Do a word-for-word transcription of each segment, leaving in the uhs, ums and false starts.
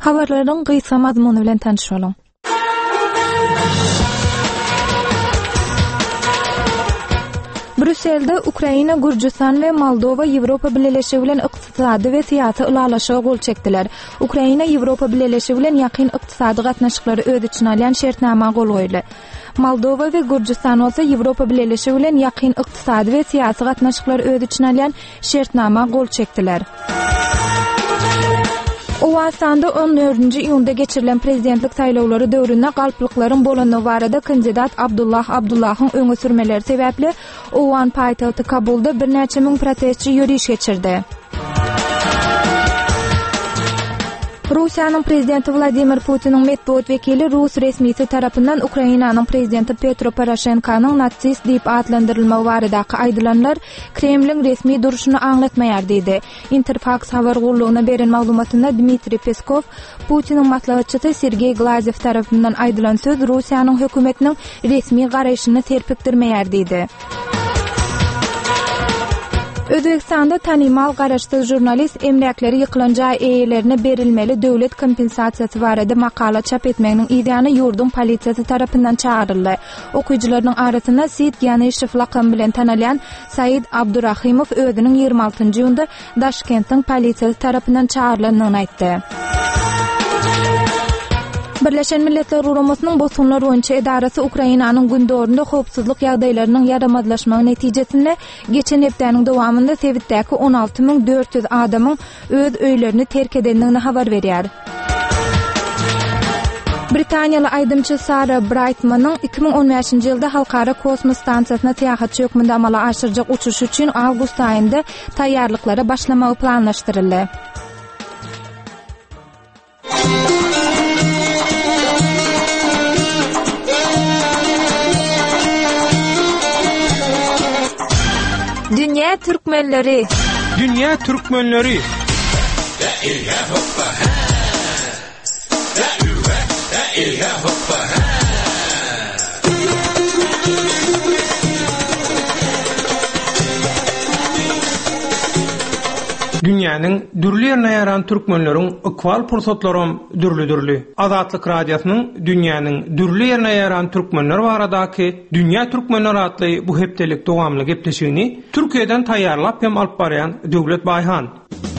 Habarlaryň gysga mazmuny bilen tanışalım. Brüsselde Ukraina, Gürcistan we Moldova Ýewropa Birleşigi bilen ykdysady we syýasy ulalaşyga gol çekdiler. Ukraina Ýewropa Birleşigi bilen ýakyn ykdysady gatnaşyklary öz içine alan şertnama gol goýdy. Moldova we Gürcistan bolsa Ýewropa Birleşigi bilen ýakyn ykdysady we syýasy gatnaşyklary öz içine alan şertnama gol çekdiler. Owastanda on dördünji iýunda geçirilen prezidentlik saýlawlary döwründe galplyklaryň bolanyny barada kandidat Abdullah Abdullahyň öňe sürmeleri sebäpli Owan paýtagty Kabulda bir näçe ming protestçi ýürüýüş geçirdi. Russiýanyň prezidenti Vladimir Putiniň medeniýet wekili Rus resmisi tarapyndan Ukrainanyň prezidenti Petro Poroshenkonyň natsist diýip adlandyrylmagy baradaky aýdylanlar Kremliň resmi duruşyny aňlatmaýar diýdi. Interfax habar gurulugyna beren maglumatynda Dmitri Peskov, Putiniň maslahatçysy Sergey Glazev tarapyndan aýdylan söz Russiýanyň hökümetiniň resmi garaýşyny terpikdirmeýär diýdi. Özbekistanda tanymal garaşsyz jurnalist emlakleri ýykylanja eýelerine berilmeli döwlet kompensasiýasy barada makala çap etmeginiň ideýany ýurdun polisiýasy tarapyndan çağıryldy. Okuýjylaryň arasynda Seyit Ýanyşew lakamy bilen tanalýan Said Abdurrahimow özüniň ýygrima altynjy ýylda Daşkentden polisiýasy tarapyndan çağırylanyny aýtdy. Birleşen Milletler Guramasynyň bosunlar boýunça edarasy Ukrainanyň gündöründe howpsuzlyk ýagdaýlarynyň ýaramazlaşmagy netijesinde geçen hepdäniň dowamında Sewitdäki on alty ming dört ýüz adamyň öz öýlerini terk edendigini habar berýär. Britaniýaly aýdymçy Sarah Brightmanyň iki ming on beşinji ýylda halkara kosmos stansiýasyna täýatçy hökmünde amala aşyrjak uçuş üçin awgust aýynda taýýarlyklary başlamagy planlaşdyryldy. Dünya Türkmenleri. Dünya Türkmenleri. Dünýäniň dürli ýerine ýaran türkmenleriň ikwal pursatlarym dürli-dürli. Azatlyk radiosynyň dünýäniň dürli ýerine ýaran türkmenler baradaky Dünýä Türkmenleri atly bu hepdelik dowamly gepleşigini Türkiýeden taýýarlap hem alyp barýan Döwlet Baýhan.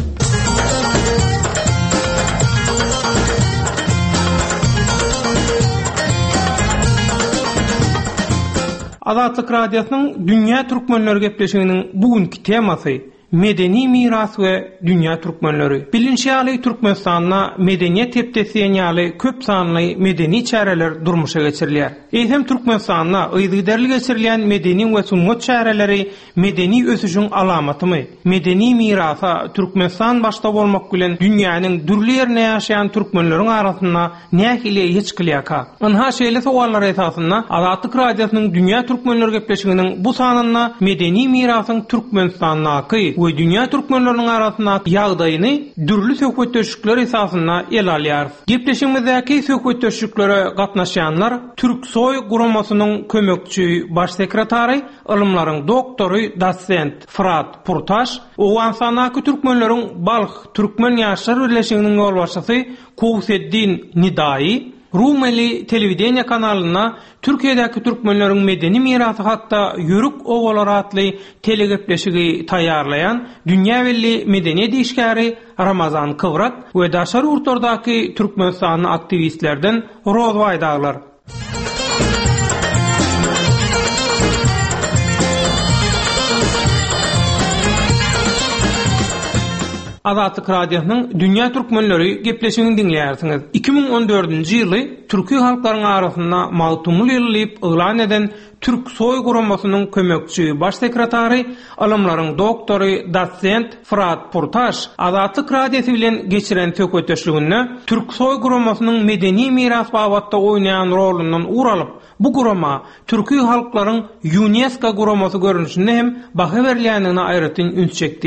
Azatlyk radiosynyň Dünýä Türkmenleri gepleşiginiň bugünkü temasy medeni miras we dünýä türkmenleri. Bilinçli ýaly Türkmenistanda medeniýet tepdesi ýaly köp sanly medeni çäreler durmuşa geçirilýär. Eýsem Türkmenistanda ýygyderli geçirilen medeni we sunmat çäreleri medeni ösüşüň alamatymy? Medeni mirasa Türkmenistan başda bolmak bilen dünýäniň dürli ýerine ýaşaýan türkmenleriň arasynda nähili hiç kılýaka? Anha şeýle sowallar esasynda Azatlyk radiosynyň Dünýä Türkmenleri gepleşiginiň bu sanynda medeni mirasyň Türkmenistanaky we dünýä türkmenleriniň arasyndaky ýagdaýyny dürli söhbetleşikler esasynda el alýar. Gepleşigimizdäki söhbetleşiklere gatnaşanlar Türksoy guramasynyň kömekçi baş sekretary, ilmlaryň doktory, dosent Fırat Purtaş, Owansanaky türkmenleriň Balx Türkmen ýaşlar birleşiginiň ýolbaşçysy Kowseddin Nidai Rumeli telewizýa kanalyna Türkiýedäki türkmenleriň medeni mirasy hatda Yörük owalar atly telegepleşigi taýýarlayan Dünýä belli medeniýet işgäri Ramazan Kıvrak we daşary urtardaky Türkmenistan aktivistlerden roz waýdaglar. Azatlyk radiosynyň Dünýä Türkmenleri gepleşigini dinleýärsiňiz. iki ming on dördünji ýyly türki halklaryň arasynda magtumly ýylyp ýylan eden Türksoy guramasynyň kömekçi baş sekretary, ilmlaryň doktory, dosent Fırat Purtaş Azatlyk radiosy bilen geçiren söhbetleşiginde Türksoy guramasynyň medeni miras babatda oýnaýan rolundan uralyp bu gurama türki halklaryň UNESCO guramasy görünüşinde hem baha berilýändigine aýratyn üns çekdi.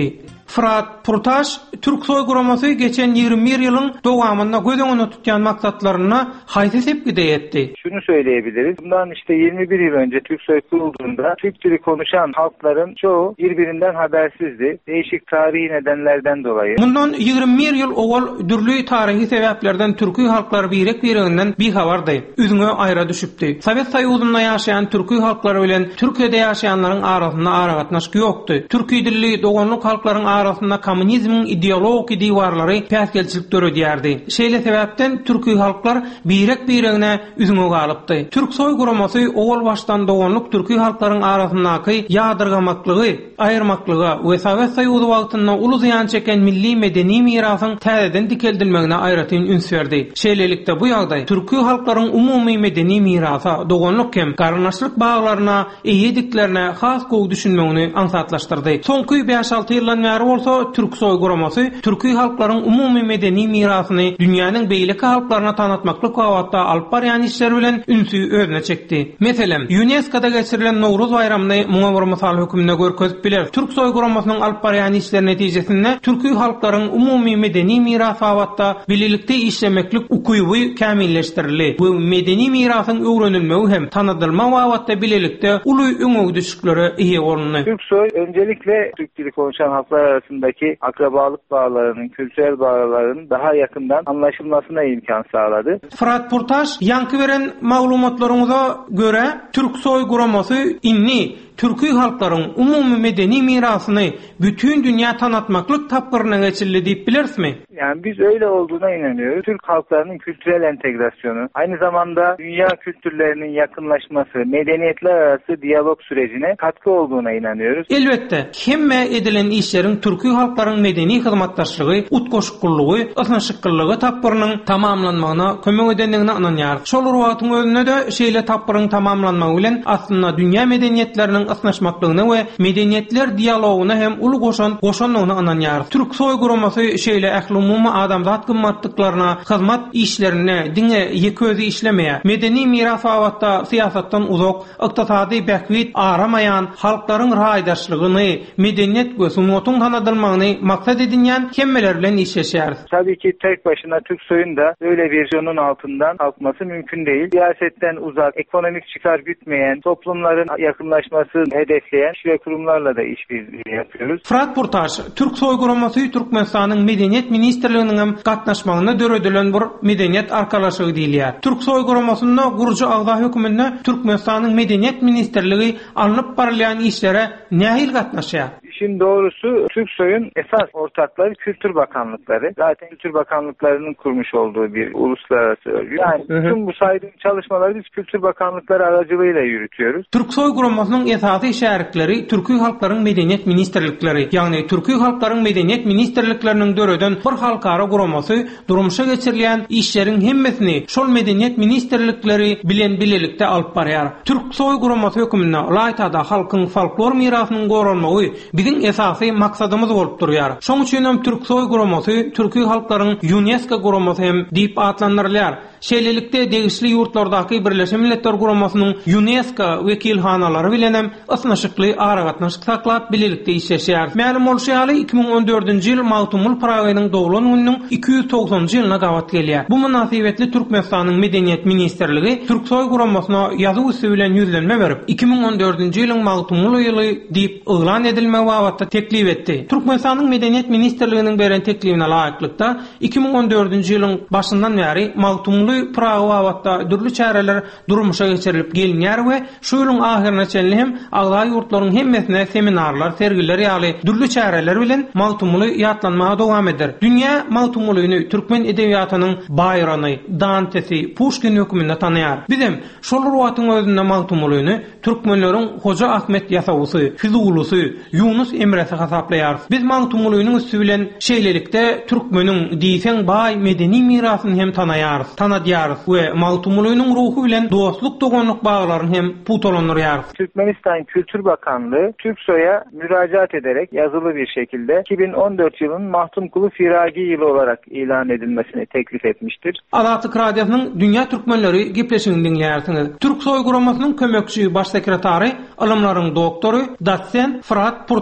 Fırat Purtaş, Türk soýguramasy geçen ýygrimi bir ýylyň dowamynda göz öňüne tutýan maksatlaryna haýsy tepkide etdi. Şunu söyleyebiliriz. Bundan işte yirmi bir yıl önce Türksoy kurulduğunda Türk dili konuşan halkların çoğu birbirinden habersizdi. Değişik tarihi nedenlerden dolayı. Bundan ýygrimi bir ýyl owal dürli tarihi sebäplerden türkü halklary birek birinden bir habardy. Üzüňe aýra düşüpdi. Sowet Soýuzyna ýaşaýan türkü halklary bilen Türkiýede ýaşaýanlaryň arasynda aragatnaşyk ýokdy. Türkü dilli dogonluk halklaryň arasynda kommunizmiň ideologik diwarlary päsgelçilik döredýärdi. Şeýle sebäpden türkü halklar birek biregine üzüňe galypdy. Türk soýguramasy owal başdan dogonluk türkü halklaryň arasyndaky ýadyrgamaklygy, aýyrmaklygy we Sowet Soýuzy wagtynda uly ziýan çeken milli medeni mirasyň täzeden dikeldilmegine aýratyn üns berdi. Şeýlelikde bu ýagdaý türkü halklaryň umumy medeni mirasa, dogonluk hem garnaşlyk baglaryna, eýediklerine has gowy düşünmegini ansatlaşdyrdy. Soňky beş alty ýyldan bäri bolsa Türk soýguramasy türkü halklaryň umumy medeni mirasyny dünýäniň beýleki halklaryna tanatmaklyk wagtda alyp barýan işler bilen ünsü özüne çekdi. Meselem, UNESCO-da geçirilen Nowruz bayramyny muňa bir mysal hökümde görkezip biler. Türk soýguramasynyň alyp barýan işler netijesinde türkü halklaryň umumy medeni mirasy wagtda bililikde işlemeklik ukyby kämilleşdirildi. Bu medeni mirasyň öwrenilmegi hem tanydylma wagtda bililikde uly öňe düşüklere eýe bolundy. Türksoy öncelikle Türk dili konuşan halklar arasındaki akrabalık bağlarının, kültürel bağlarının daha yakından anlaşılmasına imkan sağladı. Fırat Purtaş, yankı veren maglumatlaryňyza göre Türk soýguramasy inni türkü halklaryň umumy medeni mirasyny bütün dünýä tanatmaklyk tapgyryna geçildi diýip bilersmi? Yani biz öyle olduğuna inanıyoruz. Türk halklarının kültürel entegrasyonu, aynı zamanda dünya kültürlerinin yakınlaşması, medeniyetler arası diyalog sürecine katkı olduğuna inanıyoruz. Elbette, hemme edilen işlerin türkü halkların medeni hyzmatdaşlygy, utgoşuklygy, ysnaşyklygy tapgyrynyň tamamlanmagyna kömek edenligine inanýar. Şol wagtyň özünde de şeýle tapgyrynyň tamamlanmagy bilen aslında dünya medeniyetleriniň ysnaşmaklygyna we medeniyetler dialoguna hem uly goşan goşanlygyna inanýar. Türk soýguramasy şeýle ähli umumy adamzat gymmatlyklaryna, hyzmat işlerine, diňe ýeközi işlemeýär. Medeni miras wagtda siýasatdan uzak, ykdysady bäkwit aramaýan halklaryň raýdaşlygyny, medeniyet we sunnatyň tanadylmagyny maksat edinýän kemmeler bilen işleşýär. Tabii ki tek başına Türksoy'un da böyle bir jonun altından kalkması mümkün değil. Siyasetten uzak, ekonomik çıkar gütmeyen, toplumların yakınlaşmasını hedefleyen şire kurumlarla da işbirliği yapıyoruz. Fırat Purtaş, Türk soýguramasy Türkmenistanyň medeniyet ministrliginiň hem gatnaşmagyna döredilen bir medeniyet arkalaşygy diýilýär. Türk soýguramasynda gurjy agza höküminde Türkmenistanyň medeniyet ministrligi alınıp barylýan işlere nähil gatnaşýar? İşin doğrusu Türksoy'un esas ortakları Kültür Bakanlıkları. Zaten Kültür Bakanlıklarının kurmuş olduğu bir uluslararası örgüt. Yani hı hı. Tüm bu saydığım çalışmaları biz Kültür Bakanlıkları aracılığıyla yürütüyoruz. Türk soýguramasynyň esasy şäherlikleri türkü halklaryň medeniyet ministrlikleri, ýagny türkü halklaryň medeniyet ministrlikleriniň döreden bir halkara guramasy durmuşa geçirilýän işleriň hemmesini şol medeniyet ministrlikleri bilen bilelikde alyp barýar. Türk soýguramasy höküminde laýtada halkyň folklor mirasynyň gorunmagy bizim esasy maksadymyz bolup durýar. Şoň üçin hem Türk soýguramasy türkü halklaryň UNESCO guramasy hem diýip atlandyrylýar. Şeýlelikde degişli ýurtlardaky Birleşen Milletler Guramasynyň UNESCO wekilhanalary bilen hem ysnaşykly aragatnaşyk saklap bilelikde işleşýär. Ma'lum bolýaly iki bin on dördünji ýyl Mawtumul Pragynyň dowlan gününiň iki yüz togsonjy ýylyna gawat gelýär. Bu münasibetli Türkmenistanyň medeniyet ministrligi Türk soýguramasyna ýazyw üstü bilen ýüzlenme berip iki bin on dördünji ýylyň Mawtumul ýyly diýip ýylan edilme wagtda teklip etdi. Türkmenistanyň medeniyet ministrliginiň beren teklibine laýyklykda iki bin on dördünji ýylyň başyndan bäri Mawtumul Praga wagtda dürli çäreler durmuşa geçirilip gelinýär we şu ýylyň ahyryna çenli hem agza ýurtlaryň hemmesine seminarlar, sergiler ýaly dürli çäreler bilen Mawtumuly ýatlanmaga dowam eder. Dünýä Mawtumulyny türkmen edebiýatynyň bayrany, Dantesi, Pushkin höküminde tanýar. Bizim şol wagtyň özünde Mawtumulyny türkmenleriň Hoja Ahmet Ýasawysy, Füzulusy, Yunus Emresi hasaplaýar. Biz Mawtumulynyň üstü bilen şeýlelikde türkmeniň diýsen baý medeni mirasyny hem tanaýar. Tanadýar we Mawtumulynyň ruhu bilen dostluk dogonluk baglaryny hem putolanýar. Türkmenistan Kültür Bakanlığı Türksoy'a müracaat ederek yazılı bir şekilde iki bin on dört yılın Mahtumkulu Firagi yılı olarak ilan edilmesini teklif etmiştir. Alatyk Radiosynyň Dünya Türkmenleri gepleşigini dinleýärsiňiz. Türk soýguramasynyň kömekçi baş sekretary, ilmlaryň doktory, doçent Fırat Purtaş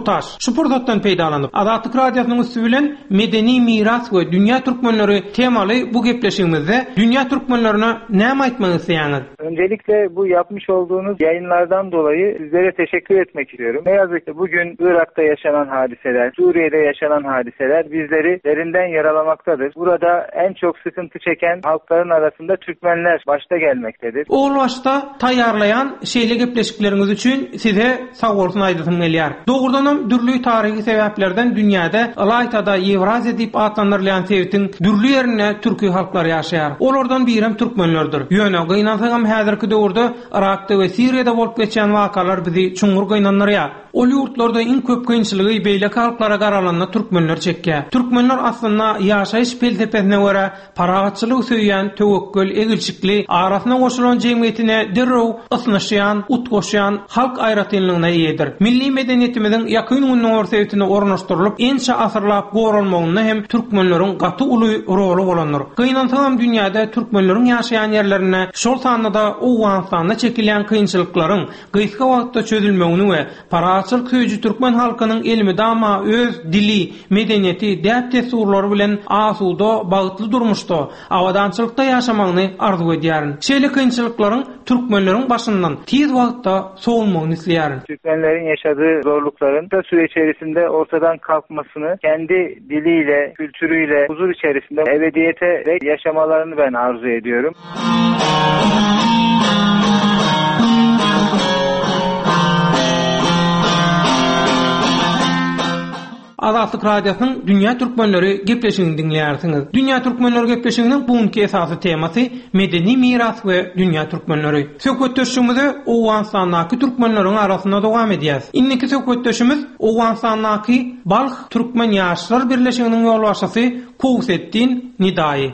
Murtaş şu pursatdan peýdalanyp Azatlyk radiosynyň üstü bilen medeni miras we dünýä türkmenleri temaly bu gepleşigimizde dünýä türkmenlerine näme aýtmagy isleýäňiz? Öncelikle bu yapmış olduğunuz yayınlardan dolayı sizlere teşekkür etmek istiyorum. Ne yazık ki bugün Irak'ta yaşanan hadiseler, Suriye'de yaşanan hadiseler bizleri derinden yaralamaktadır. Burada en çok sıkıntı çeken halkların arasında Türkmenler başta gelmektedir. O başta taýýarlayan şeýle gepleşikleriniz üçin size sag bolsun aýdysym gelýär. Dogrudanam dürlü tarihi sebäplerden dünýäde Alaytada Ewraziýa diýip adlandyrylýan sebäptiň dürlü ýerine türki halklary ýaşaýar. Olardan birem türkmenlerdir. Ýöne gynansaňam häzirki döwürde Irakda we Siriýede bolup geçen wakalar bizi çuňur gynandyrýar. O ýurtlarda iň köp kynçylygy beýle halklara garalanyna türkmenler çekýär. Türkmenler aslynda ýaşaýyş peltepesine görä paragatçylyk söýýän, töwekkül, egilçikli, arasyna goşulan jemgyýetine derrew ysnyşýan, utgoşýan halk aýratynlygyna ýedir. Milli medeniýetimiziň ýakyn günüň sebäpine ornaşdyrylyp ençe asyrlap gorulmagyna hem türkmenleriň gaty uly roly bolandyr. Gynansaňam dünýäde türkmenleriň ýaşaýan ýerlerine şol sanyda Owganistanda çekilýän kynçylyklaryň gyska wagtda çözülmegini we paragatçylyk söýüjü türkmen halkynyň elmi dama öz dili, medeniýeti, däp tesurlary bilen asuda bagytly durmuşda, awadançylykda ýaşamagyny arzu edýär. Şeýle kynçylyklaryň türkmenleriň başyndan tiz wagtda soğulmagyny isleýär. Türkmenlerin yaşadığı zorlukların kısa süre içerisinde ortadan kalkmasını, kendi diliyle, kültürüyle huzur içerisinde ebediyete ve yaşamalarını ben arzu ediyorum. Azatlyk radiosynyň dünýä türkmenleri gepleşigini dinleýärsiňiz. Dünýä türkmenleri gepleşiginiň bugunky esasy temasy medeni miras we dünýä türkmenleri. Söhbetdeşimizi Owganistanyň türkmenleriň arasynda dowam edýäs. Inniki söhbetdeşimiz Owganistanyň Balx Türkmen ýaşlar birleşiginiň ýolbaşçysy Kowsetdin Nidaý.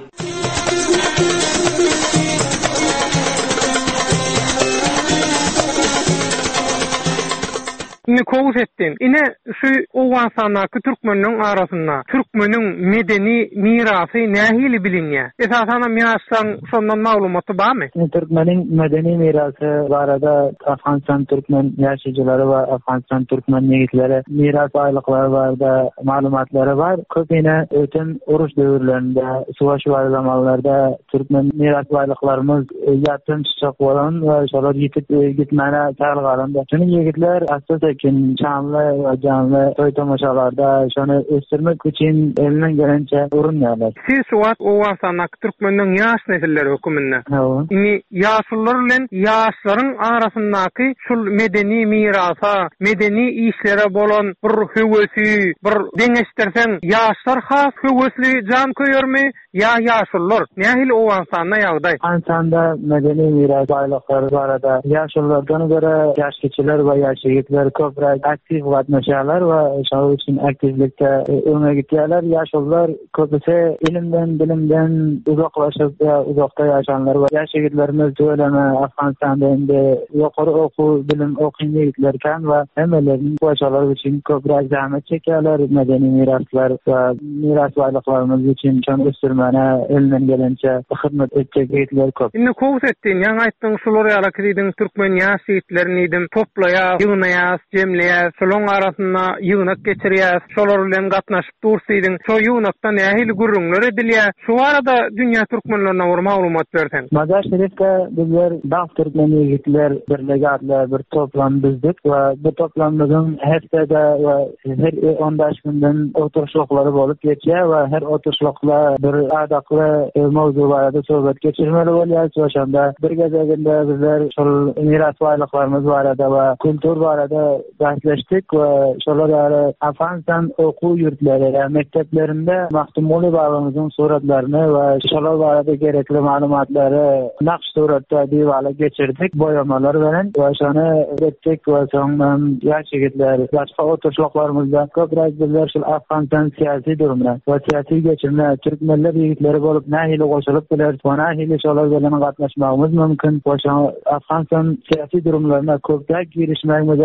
Ne Kowsetdin ine şu Owganistanyň türkmenleriň arasynda türkmeniň medeni mirasy nähili bilinýär? Esasan mirasdan şondan maglumaty barmy? Türkmeniň medeni mirasy barada Afganistan türkmen ýaşaýjylary we Afganistan türkmen ýigitleri miras aýlyklary barada maglumatlary bar. Köpine öten uruş döwürlerinde, suwaş zamanlarda türkmen miras aýlyklarymyz ýatyn çykyp bolan we şolar ýitip gitmäne çağrylganda. Şunu ýigitler aslında Kin şanlı ve canlı toy tamaşalarda şonu östürmek için elinden gelince urunýarlar. Siz suat Owganistanyň türkmenleriň ýaş nesilleri höküminde. Ini ýaşlar bilen ýaşlaryň arasyndaky şul medeni mirasa, medeni işlere bolan bir höwesi, bir deňeşdirsen ýaşlar has höwesli jan köýermi ýa ýaşlar? Nähili Owganistanyň ýagdaý? Owganistanda medeni miras aýlyklary barada ýaşlardan görä ýaş keçiler we ýaş ýigitler köpräk aktiv gatnaşýarlar we şol üçin aktivlikde öňe gitýärler. Ýaşlar köpüse ilimden, bilimden uzaklaşyp uzakda ýaşanlar we ýaş ýigitlerimiz döwleme Afganistanda indi ýokary okuw bilim okuyýarlar we hemelerini goşalar üçin köpräk zahmet çekýärler. Medeni miraslar we miras aýlyklarymyz üçin şonu östürmäne elinden gelençe hyzmat etjek ýigitler köp. Indi Kowsetdin ýa aýtdyň şolary ýarakydym türkmen ýaş ýigitlerini idim toplaýar, ýygnaýar, jemleýär, şolaryň arasynda ýygnak geçirýär, şolar bilen gatnaşyp dursaýdyň, şo ýygnakdan nähili gürrüňler edilýär. Şu arada dünýä türkmenlerine bir maglumat bersen. Mazar Şerifde bizler Balx Türkmen ýigitler birligi adly bir toplam bizdik we bu toplamyň hepsede we her on beş günden oturuşlary bolup geçýär we her oturuşlukda bir adakly mowzu barada söhbet geçirmeli bolýar. Şoşanda bir gezeginde bizler şol miras aýlyklarymyz barada we kültür barada bahsleşdik we şolar ýaly Afganistan okuw ýurtlary, mekteplerinde mahtumly babamyzyň suratlaryny we şolar barada gerekli maglumatlary nakş suratda diýwala geçirdik, boyamalar bilen we şonu etdik we soňdan ýaş ýigitler, başga oturuşlarymyzda köpräk bizler şol Afganistan siýasy durumuna we siýasy geçirme türkmenler ýigitleri bolup nähili goşulyp biler, nähili şolar bilen gatnaşmagymyz mümkin. Şo Afganistan siýasy durumlaryna köpräk girişmegimize gaýty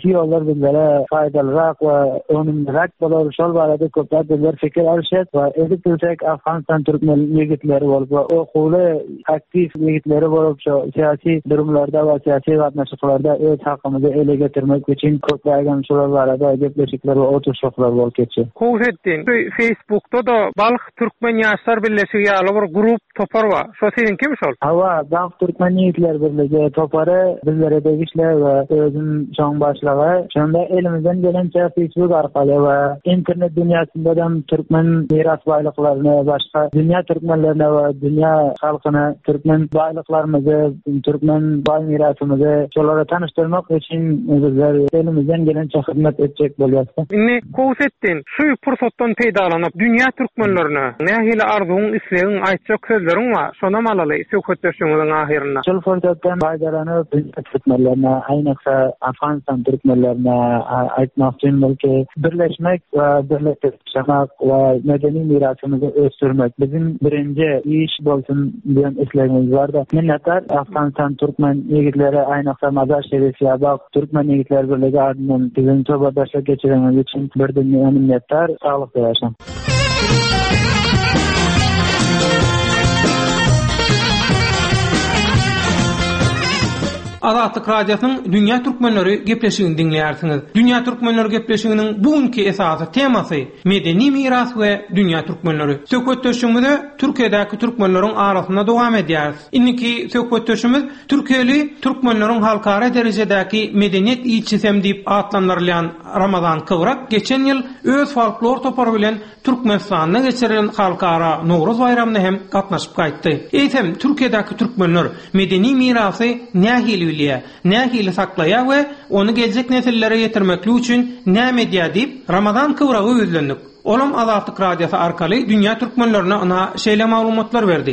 Näki ýollar bizlere faýdalyrak we önümlirak bolar şol barada köpler bizler fikir alşat we edip bilsek Afganistan türkmen ýigitleri bolup we okuly aktiv ýigitleri bolup şo siyasi durumlarda we siyasi gatnaşyklarda öz hakymyzy ele getirmek üçin köplägen şolar barada gepleşikler we oturşyklar bolup geçdi. Howsetdin Facebook'ta da Balx Türkmen ýaşlar birleşigi ýaly bir grup topar bar. Şo senin kim şol? Hawa Balx Türkmen ýigitler birligi topary bizlere degişler we özüm şoň başlagy. Şonda elimizden gelençe Facebook arkaly we internet dünýasynda da türkmen miras baýlyklaryny, başga dünýä türkmenlerine we dünýä halkyna türkmen baýlyklarymyzy, türkmen baý mirasymyzy şolara tanıştyrmak üçin bizler elimizden gelençe hyzmat etjek bolýarys. Indi Howsetdin şu pursatdan peýdalanyp dünýä türkmenlerine nähili arzuň, islegiň aýtjak sözleriň bar. Şona malaly söhbetleşýüňiň ahyrynda. Şol fursatdan faýdalanyp dünýä türkmenlerine, aýnyksa Afganistan türkmenlerine aýtmak üçin belki birleşmek we birlikde yaşamak we medeni mirasymyzy ösdürmek bizim birinji iş bolsun diýen islegimiz bar da. Minnetdar Afganistan türkmen ýigitleri, aýnyksa Mazar Şerif ýa-da türkmen ýigitler birligi adyndan bizim töwbadaşlyk geçirýänimiz üçin birden minnetdar, saglyk ýaşaň. Azatlyk radiosynyň Dünýä türkmenleri gepleşigini dinleýärsiňiz. Dünýä türkmenleri gepleşiginiň bugünkü esasy temasy medeni miras we dünýä türkmenleri. Söhbetleşigimizde Türkiýedäki türkmenleriň arasynda dowam edýäris. Indiki söhbetleşigimiz Türkiýeli türkmenleriň halkara derejedäki medeniýet ilçisi diýip atlandyrylýan Ramazan Kıvrak geçen ýyl öz folklor topary bilen Türkmenistanda geçirilen halkara Nowruz bayramyna hem gatnaşyp gaýtdy. Eýsem Türkiýedäki türkmenler medeni mirasy nähili bilýär, nähili saklaýar we onu geljek nesillere ýetirmekli üçin näme edýär diýip Ramazan Kıvragy özlendik. Olam Azatlyk radiosu arkaly dünýä türkmenlerine ana şeýle maglumatlar berdi.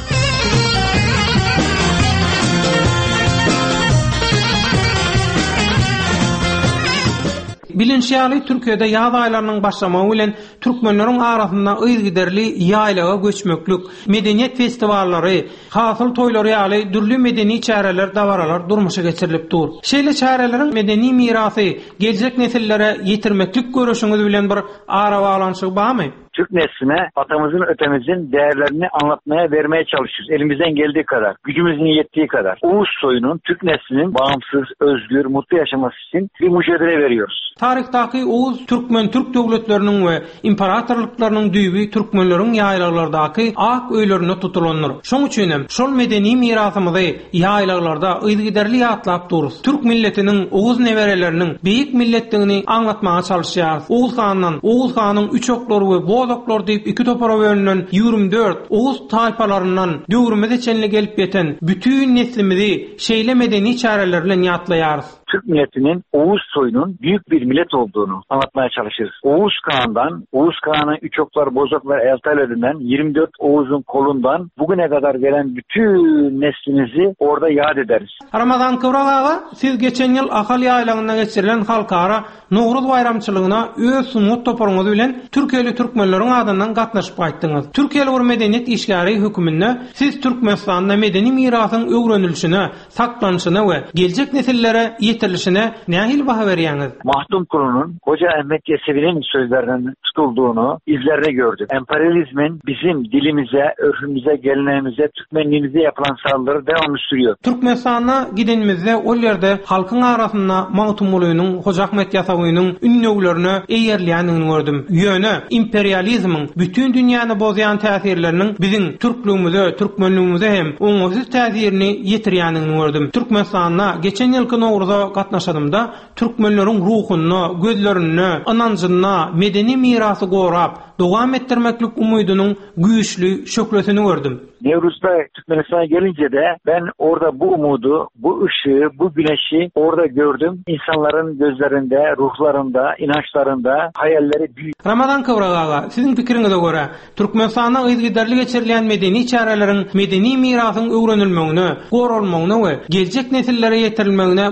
Bilinçli Türkiýede ýaz aýlarynyň başlamagy bilen türkmenleriň arasynda ýygyderli ýaýlaga göçmeklik, medeniýet festivallary, hasyl toýlary ýaly dürli medeni çäreler, dawaralar durmuşa geçirilip dur. Şeýle çäreleriň medeni mirasy geljek nesillere ýetirmeklik görüşüňiz bilen bir ara baglanyşy barmy? Türk nesline atamızın, ötemizin değerlerini anlatmaya, vermeye çalışıyoruz. Elimizden geldiği kadar, gücümüzün yettiği kadar. Oğuz soyunun, Türk neslinin bağımsız, özgür, mutlu yaşaması için bir mücadele veriyoruz. Tarihtaki Oğuz, Türkmen, Türk devletlerinin ve imparatorluklarının düýbi Türkmenlerin yaylalardaki ak öýlerine tutulanır. Şoň üçin hem şol medeni mirasymyzy yaylalarda ýygyderli ýatlap duruz. Türk milletinin, Oğuz neberelerinin beýik milletligini anlatmaga çalışýar. Oğuz hanyň, Oğuz hanyň üç oklary we Bozoklar diýip iki topara bölünen ýigirmi dört Oğuz taýpalaryndan döwrümizde çenli gelip ýeten bütün neslimizi şeýle medeni çäreler bilen ýatlaýarys. Türk milletinin Oğuz soyunun büyük bir millet olduğunu anlatmaya çalışırız. Oğuz Kağan'dan, Oğuz Kağan'ın üç oklar, bozoklar, eltalerinden, yirmi dört Oğuz'un kolundan bugüne kadar gelen bütün neslinizi orada yad ederiz. Ramazan Kıvrak ağa, siz geçen yıl Akal Ýaýlagyna geçirilen halkara Nowruz bayramçylygyna öz sunut toparyňyz bilen Türkiýeli türkmenleriň adyndan gatnaşyp gaýtdyňyz. Türkiýeli bir medeniýet işgäri höküminde siz Türkmenistanda medeni mirasyň öwrenilişine, saklanýyşyna we geljek nesillere yetirilişine nähil baha berýäňiz? Mahdum Kulu'nun Hoca Ahmet Yesevi'nin sözlerinden tutulduğunu izlerde gördük. Emperyalizmin bizim dilimize, örfümüze, geleneğimize, Türkmenliğimize yapılan saldırı devamlı sürüyor. Türkmenistan'a gidinimizde o yerde halkın arasında Mahdum Kulu'nun, Hoca Ahmet Yesevi'nin ünlülerini eýerleýänini gördüm. Ýöne imperializmin bütün dünýäni bozayan täsirlerinin bizim Türklüğümüze, Türkmenliğimize hem oňsuz täsirini ýetirýänini gördüm. Türkmenistan'a geçen ýylky Nowruzda gatnaşadymda türkmenleriň ruhuny, gözlerini, anancyny, medeni mirasy gorap, dowam etdirmeklik umydynyň güýçli şöklesini gördüm. Nevruz'da Türkmenistan'a gelince de ben orada bu umudu, bu ışığı, bu güneşi orada gördüm. İnsanların gözlerinde, ruhlarında, inançlarında hayalleri büyük. Ramazan Kıvrak ağa, sizin pikiriňize göre Türkmenistan'a ýygyderli geçirilen medeni çäreleriň medeni mirasyň öwrenilmegine, goralmagyna we geljek nesillere ýetirilmegine bir goşa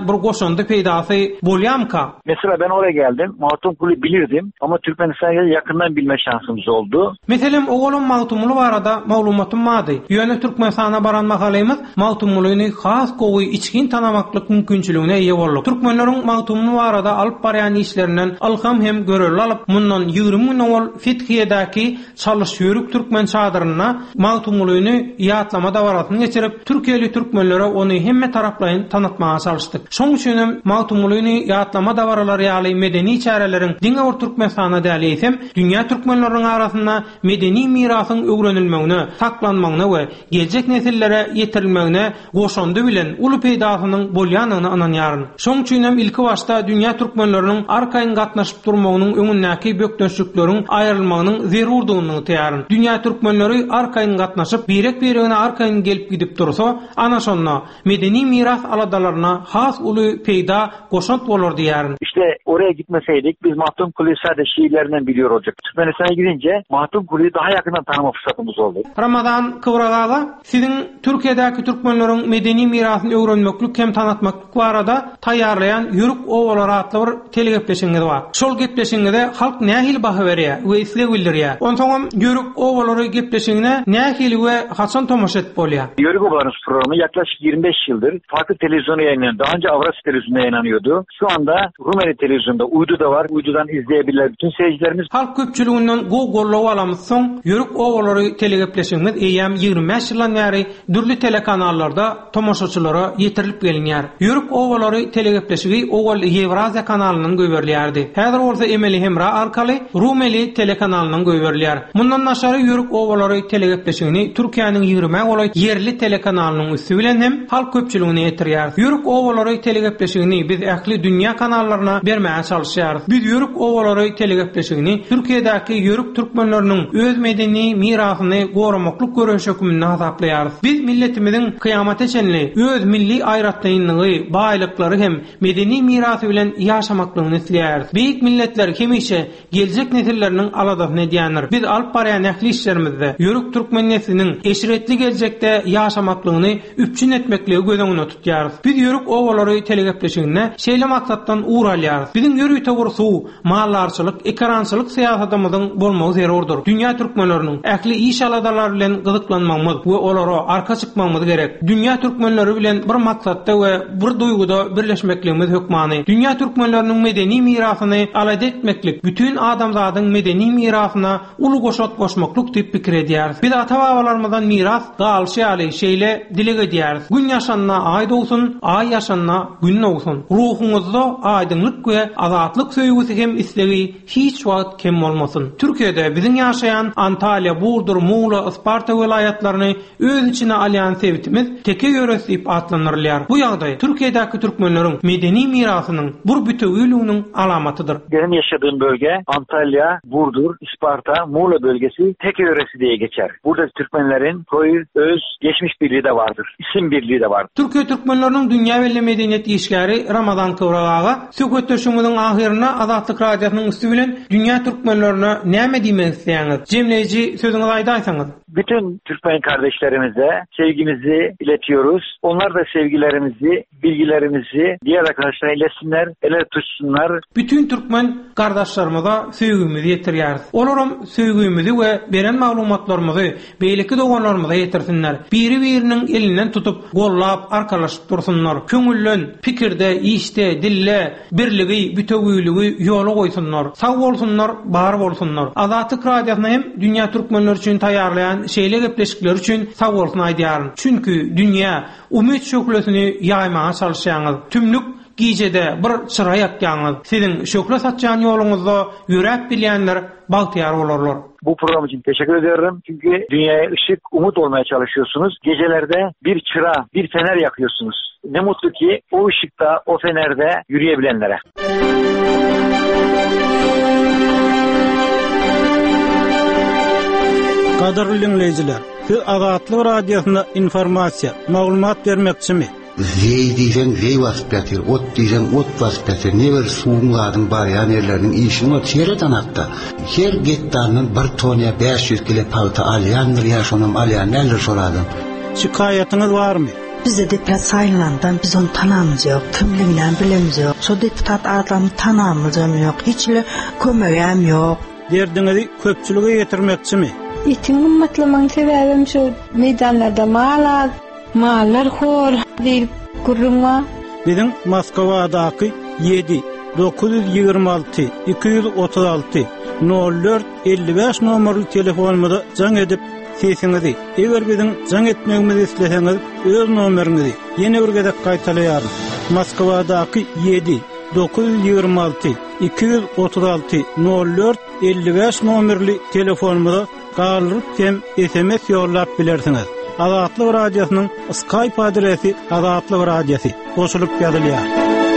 goşandy peýdasy bolýamka? Mesela ben oraya geldim. Mahtumkuli bilirdim ama Türkmenistan'a yakından bilme şansımız oldu. Meselem oğlum Mahtumulu barada maglumatym mady. Ýöne Türkmenistana baran makalymyz Mahtumuluny has gowy içkin tanamaklyk mümkinçiligine eýe boldyk. Türkmenleriň Mahtumulu barada alyp barýan işlerinden alham hem göreli alyp mundan ýygrimi gün ol Fethiýedäki çalyş ýörük Türkmen çadyryna Mahtumuluny ýatlama dawaratyny geçirip Türkiýeli türkmenlere ony hemme taraplaryň tanıtmaga çalışdyk. Şoň üçin Mahtumuluny ýatlama dawaralary ýaly medeni çareleriň diňe or Türkmenistana däleýsem dünýä türkmenläriniň arasynda medeni mirasyň öwrenilmegine, saklanmagyna we geljek nesillere ýetirilmegine goşandy bilen uly peýdasynyň bolýanyny ananýaryn. Şoň üçin hem ilki başda dünýä türkmenläriniň arkaýyn gatnaşyp durmagynyň öňündäki bökdönşlikleriň aýrylmagynyň zerurdygyny täýäryn. Dünýä türkmenleri arkaýyn gatnaşyp birek birine arkaýyn gelip gidip dursa, ana şonda medeni miras aladalaryna has uly peýda goşant bolar diýäryn. İşte oraya gitmeseydik biz Mahtumkuli'yi sadece şiirlerinden biliyor olacak. Türkmenistan'a gidince Mahtumkuli'yi daha yakından tanıma fırsatımız oldu. Ramazan Kıvragaga, sizin Türkiye'deki Türkmenlerin medeni mirasını öğrenmeklik hem tanıtmaklık barada taýýarlayan Yörük Owalar adlı bir telegepleşiňiz bar. Şol gepleşiňizde halk nähil baha berýär we isleg bildirýär. Onsoňam Yörük Owalary gepleşiňine nähil we haçan tomaşa etip bolýar. Yörük Owalar programı yaklaşık yirmi beş yıldır farklı televizyona yayınlanıyor. Daha önce Avrasya televizyonuna yayınlanıyordu. Şu anda Rumeli televizyonda uydu da var. Uydudan izleyebilirler bütün seyircilerimiz. Halk köpçülüğünden go gollaw alamyzsoň Yörük Owalary telegepleşiňiz eýäm yirmi beş ýyldan bäri dürli telekanallarda tomaşaçylara ýetirilip gelinýär. Yörük Owalary telegepleşigi owal Ewrazia kanalynyň göberilýärdi. Häzir bolsa Emeli Hemra arkaly Rumeli telekanalynyň göberilýär. Mundan naşary Yörük Owalary telegepleşigini Türkiýanyň ýygrimi goly yerli telekanalynyň üstü bilen hem halk köpçülüğüne ýetirýär. Yörük Owalary telegepleşigini biz ähli dünýä kanallaryna bermäge çalışýarys. Biz Yörük Owalary telegepleşigini Türkiýedäki Yörük türkmenleriniň öz medeni mirasyny goramaklyk görüş hökmüne hasaplaýarys. Biz milletimiziň kıyamata çenli öz milli aýratlygyny, baýlyklary hem medeni mirasy bilen ýaşamaklygyny isleýärys. Beýik milletler hemişe geljek nesilleriniň aladasyny diýenler. Biz alyp barýan ähli işlerimizde Yörük türkmen nesliniň eşiretli geljekde ýaşamaklygyny üpçün etmekligi gözüňde tutýarys. Biz Yörük Owalary telegepleşigine şeýle maksatdan uğralýarys. Biziň ýörükde gursuw, mallarçylyk, ekrançylyk syýasatymyzyň bolmagy zerurdur. Dünýä türkmenleriniň ähli iş aladalary bilen gyzyklanmamyz we olara arka çykmamyz gerek. Dünýä türkmenleri bilen bir maksatda we bir duýguda birleşmekligimiz hökmany. Dünýä türkmenleriniň medeni mirasyny alada etmeklik, bütün adamzadyň medeni mirasyna uly goşat goşmaklyk diýip pikir edýäris. Biz ata-babalarymyzdan miras galyşy ýaly şeýle dile gedýäris. Gün ýaşanyna aý dowsun, aý ýaşanyna gün dowsun. Ruhuňyzda aýdynlyk we azatlyk söýgüsi hem islegi hiç wagt kem bolmasyn. Türkiýede biziň ýaşaýan Antalya, Burdur, Muğla, Isparta welaýatlaryny öz içine alýan sebitimiz teke ýöresi diýip atlanyrlar. Bu ýagdaý Türkiýedäki türkmenleriň medeni mirasynyň bir bütünlüğünün alamatydyr. Benim yaşadığım bölge Antalya, Burdur, Isparta, Muğla bölgesi teke yöresi diye geçer. Burada Türkmenlerin koyu, öz, geçmiş birliği de vardır. İsim birliği de vardır. Türkiye Türkmenlerinin dünya ve medeniyet işgari Ramazan Kıvragağa söhbetleşimizin ahirine Azatlyk Radiosynyň üstü bilen dünya Türkmenlerine näme diýmek isleýäňiz? Jemleýiji sözüňizi aýdaýsaňyz. Bütün Türkmen kardeşlerimize sevgimizi iletiyoruz. Onlar da sevgilerimizi, bilgilerimizi diğer arkadaşlara iletsinler, ele tutsunlar. Bütün Türkmen kardeşlerimize sevgimizi yetirýäris. Olaram sevgimizi we beren maglumatlarymyzy beýleki doganlarymyza yetirsinler. Biri-biriniň elinden tutup, gollap, arkalaşyp dursunlar. Köňüllen, pikirde, işde, dille, birligi, bütünlügi ýola goýsunlar. Sag bolsunlar, bar bolsunlar. Azatlyk Radiosyny hem dünýä türkmenleri üçin taýýarlayan şeýle gepleşikler üçin sag bolsun aýdýaryn. Çünki dünýä umyt şöklesini ýaýmaga çalışýaňyz. Tümlük gijede bir çıra ýakýaňyz. Siziň şökle satýan ýoluňyzda ýörek bilýänler bagtyar bolarlar. Bu program için teşekkür ediyorum. Çünkü dünyaya ışık, umut olmaya çalışıyorsunuz. Gecelerde bir çıra, bir fener yakıyorsunuz. Ne mutlu ki o ışıkta, o fenerde yürüyebilenlere. Kadarly dinleyijiler, siz Azatlyk Radiosyna informasiýa, maglumat bermekçimi? Zey diýsen zey wasypyatyr, ot diýsen ot wasypyatyr. Neber suwunlaryň barýan ýerleriniň işini çeýreden hatda. Her getdanyň bir toniýa beş yüz kilo palta alýandyr, ýa şonam alýan näler soradım. Şikaýatyňyz barmy? Bize deputat sayılandan biz onu tanamız yok. Kimliğinden bilemiz yok. So deputat adamı tanamız yok. Hiçle kömegem yok. Derdinizi köpçülüge yetirmekçi mi? İtin ümmetlemen sebebim şu meydanlarda malar, mallar hor, deyip kurrunma. Bizim Moskova'daki yedi dokuz yüz yirmi altı iki yüz otuz altı nol dört elli beş numaralı telefonumda can edip sesinizi. Eğer bizim can etmemizi isterseniz öz numarınızı yeni bir gedek kaytalayarız. Moskova'daki yedi dokuz yüz yirmi altı iki yüz otuz altı nol dört elli beş numaralı telefonumda qaldırıp hem S M S yollap bilersiniz. Azatlyk radiosynyň Skype adresi Azatlyk radiosi. Goşulyp ýazylýar.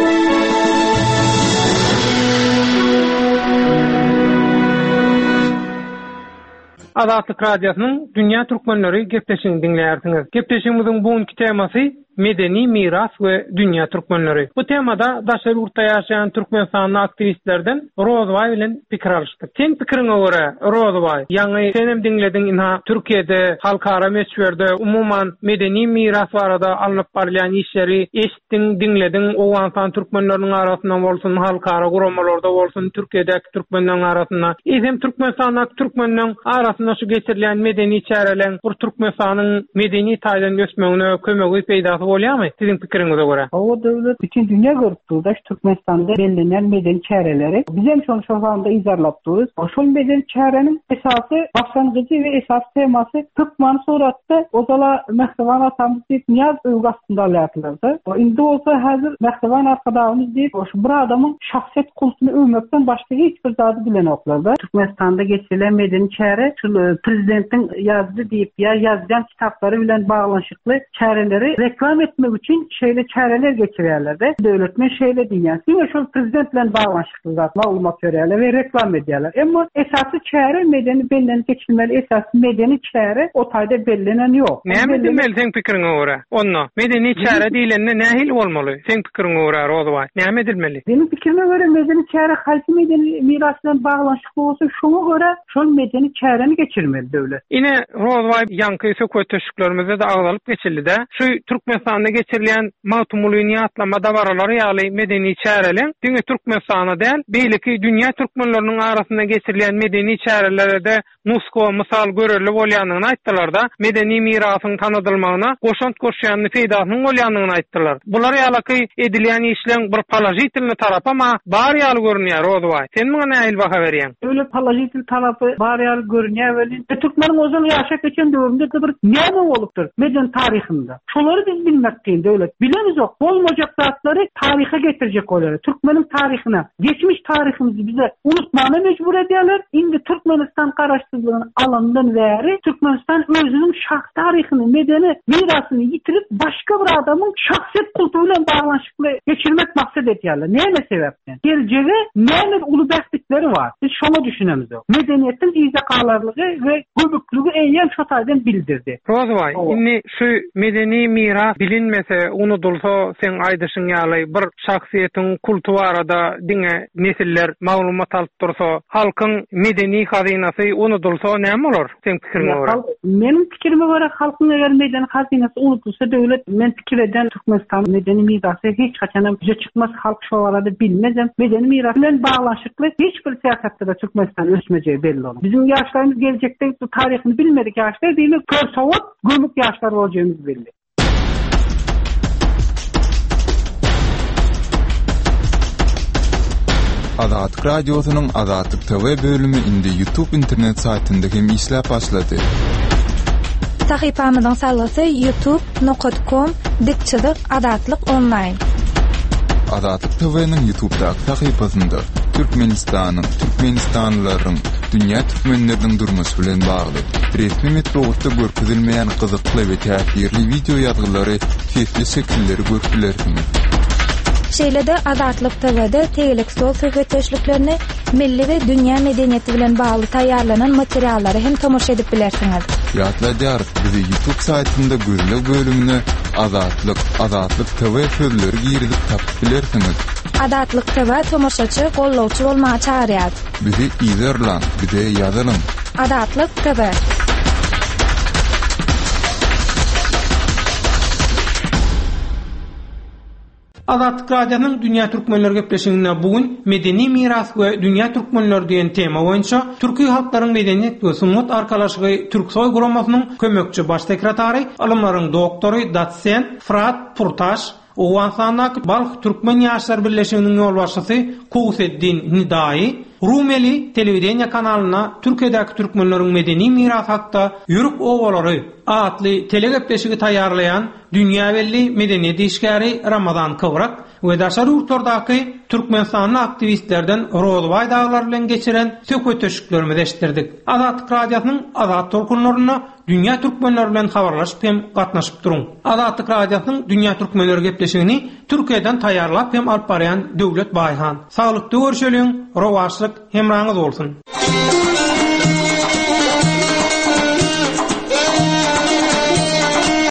Azatlyk radiosynyň dünýä türkmenleri gepleşigini dinleýärsiňiz. Gepleşigimiziň bugünkü temasy medeni miras we dünýä türkmenleri. Bu temada daşary ýurtda ýaşaýan türkmenistanyň aktivistlerden Rozbay bilen pikir alışdyk. Sen pikiriňe görä Rozbay, ýa-ni senem dinlediň inha Türkiýede halkara meşgulerde umumyň medeni miras barada alınıp barýan işleri eşitdiň, dinlediň, Owganystan türkmenleriniň arasynda bolsun, halkara guramalarda bolsun, Türkiýedäki türkmenleriniň arasynda, hem Türkmenistanyň türkmenleriniň arasynda şu geçirilen medeni çäreler bu Türkmenistanyň medeni taýdan ösmegine kömegi peýda bolýarmy? Sizin pikiriňize görä? O döwlet bütün dünýä görüp durdy. Türkmenistanda belirlenen medeni çäreleri biz hem şol şoğanda izarlap durýarys. Şol medeni çäreniň esasy, başlangyjy we esas temasy Türkmen suratda ozala Mehriban atamyz diýip niýaz öwgastynda ýatyldy. O indi bolsa häzir Mehriban arkadaşymyz diýip şu bir adamyň şahsiýet kultuny öwmekden başga hiç bir zady bilen oklardy. Türkmenistanda geçirilen medeni çäre şu prezidentiň ýazdy diýip ýa ýazgan kitaplary bilen baglanşykly çäreleri reklam etmek için şeýle çäreler geçirýärler. Döwletmen şeýle diýýär. Şeýle şol prezident bilen baglanşykly zat maglumat berýärler we reklam edýärler. Emma esasy çäre medeni bellen geçilmeli, esasy medeni çäre o taýda bellenen ýok. Näme demeli sen pikiriňe görä? Onda medeni çäre diýilende nähil bolmaly? Sen pikiriňe görä Rozbay, näme edilmeli? Benim pikirime görä medeni çäre halky medeni miras bilen baglanşykly bolsa şoňa görä şol medeni çäreni geçirmeli döwlet. Ine Rozbay ýanky sököteşiklerimizde de agdalyp geçildi-de. Şu Türkmenistanda geçirilen mawtumlygyny atlama dawaralary ýaly medeni çäreleň diňe Türkmenistana däl, beýleki dünýä türkmenleriniň arasynda geçirilen medeni çärelerde nusko mysal göreli bolýanyny aýtdylar da, medeni mirasyň tanydylmagyna goşant goşýanyny peýdasynyň bolýanyny aýtdylar. Bular ýaly edilen işleň bir palajitilni tarapy ama bar ýaly görünýär Rozbay. Sen muňa nähil baha berýän? Öyle palajitil tarapy bar ýaly görünýär we türkmenler ozal ýaşap geçen döwürde bir näme bolupdyr meden taryhynda. Şolary biz bilmekdeýin döwlet. Bilemiz ok. Bolmajak zatlary taryha getirjek bolar. Türkmeniň taryhyna, geçmiş taryhymizi bize unutmana mecbur edýärler. Indi Türkmenistan garaşdyrdygyny alandan bäri Türkmenistan özüniň şahs taryhyny, medeni mirasyny ýitirip başga bir adamyň şahsiýet kultury bilen baglanşykly geçirmek maksat edýärler. Näme sebäpden? Geljege näme ulubäxtlikleri bar? Biz şonu düşünemiz ok. Medeniýetiň ýyzakalarlygy we göbüklügi eýen şo taýdan bildirdi. Rozbay, indi şu medeni miras bilinmese, unutulsa, sen aýdyşyň ýaly bir şahsiýetiň kultu barada diňe nesiller maglumat alyp dursa, halkyň medeni hazynasy unutulsa näme bolar? Sen pikiriňe görä? Menim pikirime görä halkyň eger medeni hazynasy unutulsa döwlet men pikir eden Türkmenistan medeni mirasy hiç haçanam bize çykmaz, halk şo barada bilmezem. Medeni miras bilen baglanşykly hiç bir siýasatda Türkmenistan ösmejegi belli bolar. Bizim ýaşlarymyz geljekde bu taryhyny bilmedik ýaşlar diýip kör sowat gömük ýaşlar boljagyny belli. Azatlyk radiosynyň Azatlyk T V bölümi indi YouTube internet saytynda hem işläp başlady. Sahypamyzyň sallasy youtube nokta com dikçilik Azatlyk online. Azatlyk T V'niň YouTube'daky sahypasynda Türkmenistanyň, Türkmenistanlylaryň, dünýä türkmenleriniň durmuşy bilen bagly resmi metodda görkezilmeýän gyzykly we täsirli video ýazgylary, fesli şekilleri görüpdilersiňiz. Şeýlede Azatlyk T V'de tegelik sol söhbetçiliklerini milli we dünýä medeniýeti bilen bagly taýýarlanan materiallary hem tomoşa edip bilersiňiz. Ýatlaýar, bizi YouTube saytynda görülen bölümine Azatlyk, Azatlyk T V sözleri girilip tapyp bilersiňiz. Azatlyk T V tomoşaçy, gollawçy bolmagy çağırýar. Bizi izlerler, bize ýazalym. Azatlyk T V. Azatlyk Radiosynyň Dünýä Türkmenleri gepleşigine bugün medeni miras we dünýä türkmenleri diýen tema boýunça türki halklaryň medeniýet we sunmat arkalaşygy Türksoy guramasynyň kömekçi baş sekretary, alymlaryň doktory, dosent Fırat Purtaş, Owansanak Balk Türkmen ýaşlar birleşiginiň ýolbaşçysy Kowseddin Nidai Rumeli telewizyon kanalyna Türkiýedäki türkmenleriň medeni miras hakda Ýürük owalary atly telegepleşigi taýýarlayan dünýä belli medeniýet işgäri Ramazan Kowrak we daşary urtardaky Türkmenistanyň aktivistlerden Rozbay daglar bilen geçiren söhbet töşüklerimizi eşitdirdik. Azatlyk Radiosynyň azat tolkunlaryna dünýä türkmenleri bilen habarlaşyp hem gatnaşyp duruň. Azatlyk Radiosynyň dünýä türkmenleri gepleşigini Türkiýeden taýýarlap hem alyp barýan Döwlet Baýhan. Saglykda görüşelim, rowaşlyk hemraňyz bolsun.